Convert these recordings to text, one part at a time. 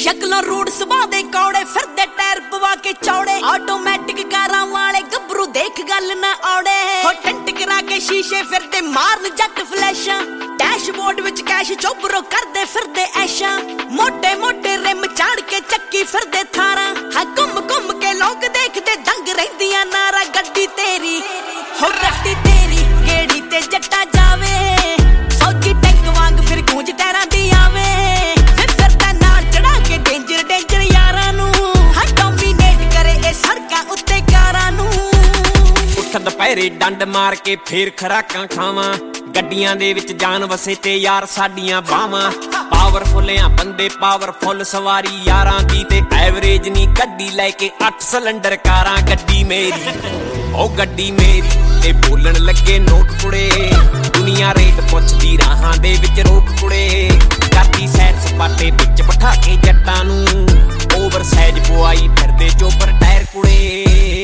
शक्लों rude सुभा दे कौड़े फिरदे tyre पवा के चौड़े ऑटोमैटिक कारां वाले गबरू देख गल ना औड़े हो टेंट करा के शीशे फिरदे मारन जट फ्लैशां डैशबोर्ड विच कैश चोबरो करदे फिरदे ऐशा मोटे मोटे रिम चाड़ के चक्की फिरदे थारा हां घुम घुम के लोग देखदे दंग रहिंदियां नारा गड्डी तेरी हो गड्डी तेरी गेड़ी ते जट्टा जावे फौजी टैंक वांग फिर गूंज टैरां दी आवे फिरदा नाल चढ़ा के डेंजर डेंजर यारां नू हां डोमिनेट करे ए सड़कां उत्ते कारां नू उठ दुपहरे डंड मार के फिर खराकां खावां ਗੱਡੀਆਂ ਦੇ ਵਿੱਚ ਜਾਨ ਵਸੇ ਤੇ ਯਾਰ ਸਾਡੀਆਂ ਬਾਵਾਂ ਪਾਵਰਫੁੱਲ ਆ ਬੰਦੇ ਪਾਵਰਫੁੱਲ ਸਵਾਰੀ ਯਾਰਾਂ ਦੀ ਤੇ ਐਵਰੇਜ ਨਹੀਂ ਗੱਡੀ ਲੈ ਕੇ 8 ਸਿਲੰਡਰ ਕਾਰਾਂ ਗੱਡੀ ਮੇਰੀ ਉਹ ਗੱਡੀ ਮੇਰੀ ਤੇ ਬੋਲਣ ਲੱਗੇ ਨੋਟ ਕੁੜੇ ਦੁਨੀਆ ਰੇਟ ਪੁੱਛਦੀ ਰਾਹਾਂ ਦੇ ਵਿੱਚ ਰੋਕ ਕੁੜੇ ਕਰਦੀ ਸੈਰ ਸਪਾਟੇ ਵਿੱਚ ਬਿਠਾ ਕੇ ਜੱਟਾਂ ਨੂੰ ਓਵਰ ਸਾਈਜ਼ ਪਵਾਈ ਫਿਰਦੇ ਚੋਪਰ ਟਾਇਰ ਕੁੜੇ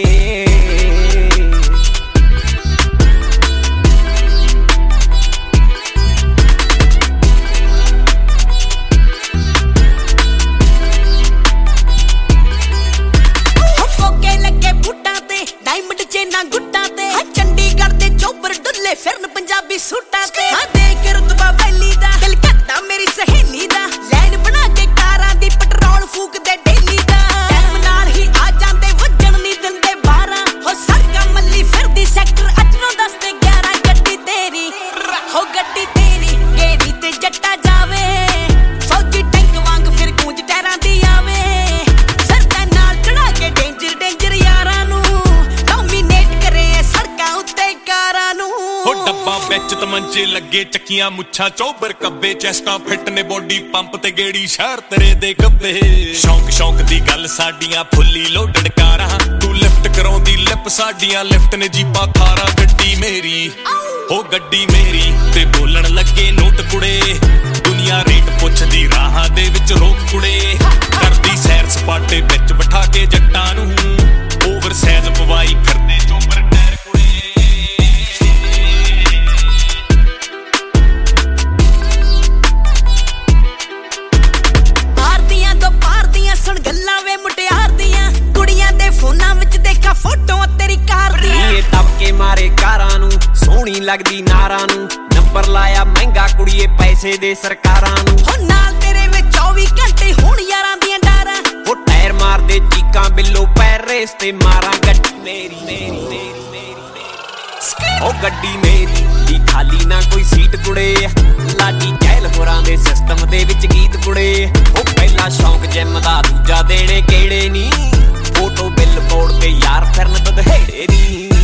ਫਿਰਨ ਪੰਜਾਬੀ ਸੂਟਾਂ ਤੇ ਹਾਂ ਦੇਖ ਰੁਤਬਾ ਵੈਲੀ ਦਾ ਦਿਲ ਕਰਦਾ ਮੇਰੀ ਸਹੇਲੀ ਦਾ ਲਾਈਨ ਬਣਾ ਕੇ ਕਾਰਾਂ ਦੀ ਪੈਟਰੋਲ ਫੂਕਦੇ ਡੇਲੀ ਦਾ ਟਾਈਮ ਨਾਲ ਹੀ ਆ ਜਾਂਦੇ ਵੱਜਣ ਨਹੀਂ ਦਿੰਦੇ 12 ਹੋ ਸੜਕਾਂ ਮੱਲੀ ਫਿਰਦੀ ਸੈਕਟਰ 8 9 10 ਤੇ 11 ਗੱਡੀ ਤੇਰੀ ਹੋ ਗੱਡੀ ਤੇਰੀ ਗੇੜੀ ਤੇ ਜੱਟਾ ਜਾਵੇ ਫੌਜੀ ਟੈਂਕ ਵਾਂਗ ਫਿਰ ਗੂੰਜ ਟੈਰਾਂ ਦੀ ਆਵੇ ਫਿਰਦਾ ਨਾਲ ਚੜਾ ਕੇ ਡੇਂਜਰ ਡੇਂਜਰ ਯਾਰਾਂ ਨੂੰ ਡੋਮੀਨੇਟ ਕਰੇ ਸੜਕਾਂ ਉੱਤੇ ਕਾਰਾਂ ਨੂੰ ਡੱਬਾ ਵਿੱਚ ਤਮੰਚੇ ਲੱਗੇ ਚੱਕੀਆਂ ਮੁੱਛਾਂ ਚੋਬਰ ਕੱਬੇ ਚੈਸਟਾਂ ਫਿੱਟ ਨੇ ਬੋਡੀ ਪੰਪ ਤੇ ਗੇੜੀ ਸ਼ਹਿਰ ਤੇਰੇ ਦੇ ਗੱਬੇ ਸ਼ੌਂਕ ਸ਼ੌਂਕ ਦੀ ਗੱਲ ਸਾਡੀਆਂ ਫੁੱਲੀ ਲੋਡਡ ਕਾਰਾਂ ਤੂੰ ਲਿਫਟ ਕਰਾਉਂਦੀ ਲਿਪ ਸਾਡੀਆਂ ਲਿਫਟ ਨੇ ਜੀਪਾਂ ਥਾਰਾਂ ਗੱਡੀ ਮੇਰੀ ਹੋ ਗੱਡੀ ਮੇਰੀ ਤੇ ਬੋਲਣ ਲੱਗੇ ਨੋਟ ਕੁੜੇ ਦੁਨੀਆ ਰੇਟ ਪੁੱਛਦੀ ਰਾਹਾਂ ਦੇ ਵਿੱਚ ਰੋਕ ਕੁੜੇ ਕਰਦੀ ਸੈਰ ਸਪਾਟੇ ਵਿੱਚ ਬਿਠਾ ਕੇ ਜੱਟਾਂ ਨੂੰ ਓਵਰ ਸਾਈਜ਼ ਪਵਾਈ ਫਿਰਦੇ ਚੋਬਰ ਟਾਇਰ ਕੁੜੇ ਸੁਣ ਗੱਲਾਂ ਵੇ ਮੁਟਿਆਰ ਦੀਆਂ ਕੁੜੀਆਂ ਦੇ ਫੋਨਾਂ ਵਿੱਚ ਦੇਖਾ ਫੋਟੋਆਂ ਤੇਰੀ ਕਾਰ ਦੀਆਂ ਇਹ ਤਬਕੇ ਮਾਰੇ ਕਾਰਾਂ ਨੂੰ ਸੋਹਣੀ ਲੱਗਦੀ ਨਾਰਾਂ ਨੂੰ ਨੰਬਰ ਲਾਇਆ ਮਹਿੰਗਾ ਕੁੜੀਏ ਪੈਸੇ ਦੇ ਸਰਕਾਰਾਂ ਨੂੰ ਹੋ ਨਾਲ ਤੇਰੇ ਵਿੱਚ 24 ਘੰਟੇ ਹੁਣ ਯਾਰਾਂ ਦੀਆਂ ਡਾਰਾਂ ਉਹ ਟਾਇਰ ਮਾਰਦੇ ਚੀਕਾਂ ਬਿੱਲੋ ਪੈਰ ਰੇਸ ਤੇ ਮਾਰਾਂ ਗੱਡੀ ਮੇਰੀ ਮੇਰੀ ਮੇਰੀ ਮੇਰੀ ਉਹ ਗੱਡੀ ਮੇਰੀ ਦੀ ਖਾਲੀ ਨਾ ਕੋਈ ਸੀਟ ਕੁੜੇ ਲਾਡੀ ਚਹਿਲ ਹੋਰਾਂ ਦੇ ਸਿਸਟਮ ਦੇ ਵਿੱਚ ਗੀਤ ਕੁੜੇ ਉਹ ਪਹਿਲਾ ਸ਼ੌਂਕ ਜਿਮ ਦਾ ਦੂਜਾ ਦੇਣੇ ਕਿਹੜੇ ਨੀ ਫੋਟੋ ਬਿੱਲ ਬੋਰਡ ਤੇ ਯਾਰ ਫਿਰਨ ਤਦਹੇੜੇ ਨੀ